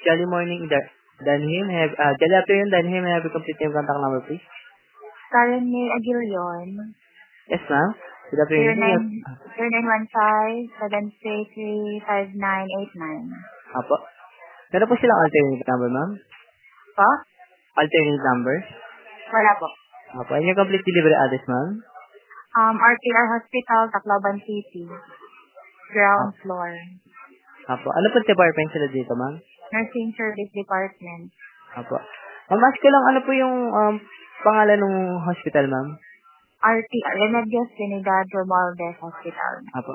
Jolly morning, Danhim. Jolly afternoon, Danhim. Have you complete your contact number, please? Karen May Aguilion. Yes, ma'am. Good afternoon. 0915-733-5989. Apo. Meron po silang alternate number, ma'am? Po? Alternate number? Wala po. Apo. And your complete delivery address, ma'am? RTR Hospital, Tacloban City. Ground floor. Apo. Ano po department sila dito, ma'am? Nursing Service Department. Apo. Ma'am, ask ko lang, ano po yung pangalan ng hospital, ma'am? RTR, Remedios Trinidad Romualdez Hospital. Apo.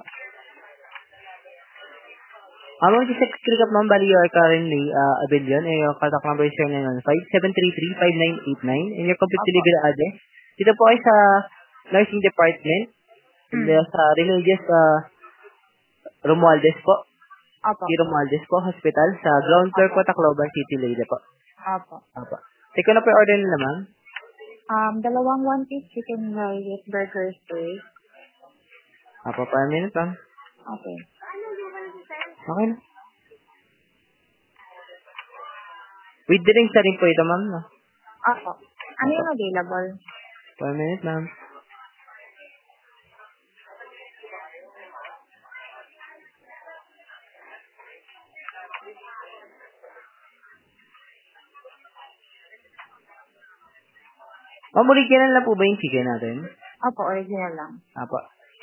Ma'am, just a quick up, ma'am, bali you are currently Abelion, and your contact number is 0915-733-5989, and your complete delivery address. Dito po ay sa nursing department, sa Remedios Romualdez po. Opo. Romualdez po, hospital, sa ground floor po, Tacloban City, Leyte po. Opo. Apo. Take ko na po yung order nila, ma'am. Dalawang one-piece chicken with burger steak. Apo, per minute, ma'am. Okay. Okay na. With drinks na rin po ito, ma'am, no? Opo. Ano yung available? Per minute, ma'am. Ma'am, original na po ba yung chicken natin? Opo, original lang. Apo.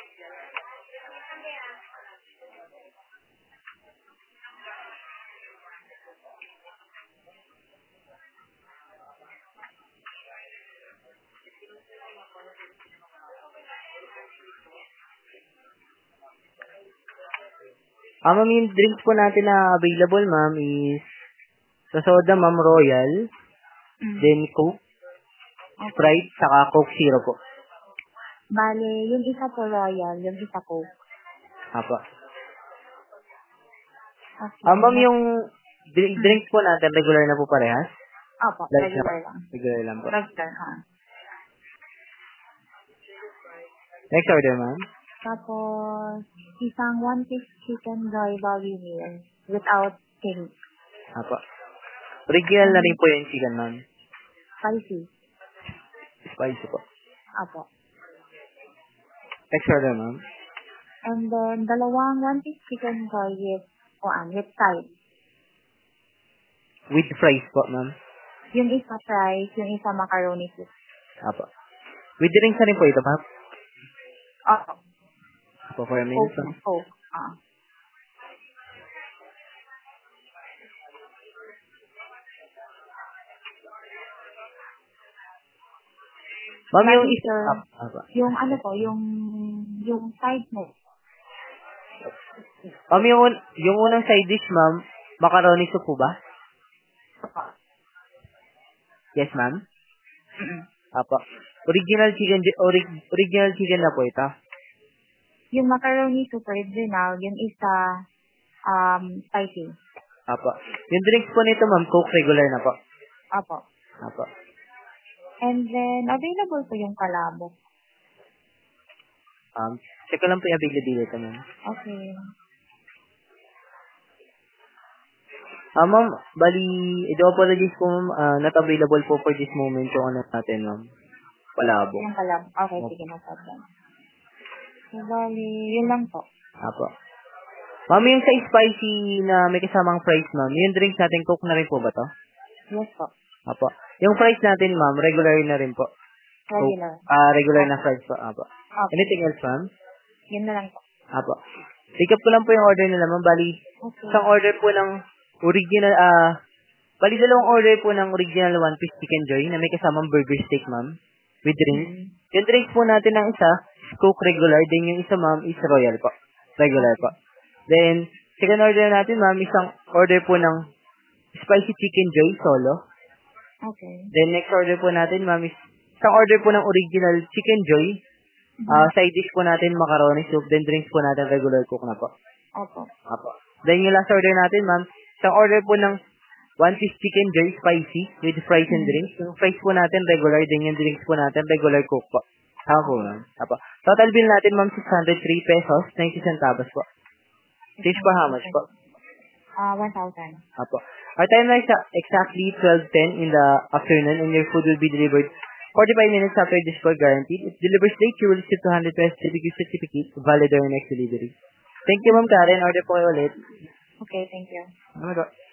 Ma'am, yung drinks po natin na available, ma'am, is sa soda, ma'am, Royal, then Coke, Sprite, saka Coke Zero po. Bale, yung isa po Royal, yung isa Coke. Apo. Okay. Ma'am, yung drinks po natin, regular na po parehas? Opo, regular lang. Regular lang po. Regular, ha. Next order, ma'am. Tapos, isang one-piece chicken dry value meal without pink. Apo. Original na rin po yung chicken, ma'am. Spicy. Spicy po. Apo. Next order, ma'am. And then, dalawang one-piece chicken dry with side. With fries po, ma'am. Yung isa fries, yung isa macaroni soup. Apo. With drinks na rin po ito, ma'am. Opo. Apo, for a minute, ma'am. Coke. Ma'am, yung isa... Apo. Yung ano po, yung side mo. Ma'am, yung unang side dish, ma'am, macaroni soup po ba? Yes, ma'am. Apo. Original chicken na po ito. Yung macaroni soup original, yung isa spicy. Apo. Yung drinks po nito, ma'am, Coke regular na po. Apo. Apo. And then, available po yung palabok. Check ko lang po yung availability, ma'am. Okay. Ma'am, bali, I do apologize po, ma'am, not available po for this moment yung ano natin, ma'am. Palabok. Yung palabok. Okay, sige, no problem. So, bali, yun lang po. Apo. Ma'am, yung sa spicy na may kasamang fries, ma'am, yung drinks natin, Coke na rin po ba to? Yes po. Apo. Yung fries natin, ma'am, regular na rin po. Regular. Regular na fries po. Apo. Okay. Anything else, ma'am? Yun na lang po. Apo. Pick up ko lang po yung order nila, ma'am. Bali, isang order po ng original, bali dalawang order po ng original one-piece chicken joy na may kasamang burger steak, ma'am, with drinks. Yung drinks po natin ng isa, Coke regular, then yung isa, ma'am, is Royal po. Regular po. Then, second order natin, ma'am, isang order po ng spicy chicken joy solo. Okay. Then, next order po natin, ma'am, is isang order po ng original chicken joy. Side dish po natin, macaroni soup. Then, drinks po natin, regular Coke na po. Opo. Apo. Then, yung last order natin, ma'am, isang order po ng one-piece chicken joy spicy with fries and drinks. Yung fries po natin, regular. Then, yung drinks po natin, regular Coke po. Ako, ma'am. Apo. Total bill natin, ma'am, 603 pesos, 90 centavos po. Change po how much po? 1,000. Apo. Our timeline is exactly 12:10 in the afternoon, and your food will be delivered 45 minutes after this call guaranteed. If delivers late, you will receive 200 pesos delivery certificate valid on your next delivery. Thank you, Ma'am Karen. Order po kayo ulit. Okay, thank you. Oh my God.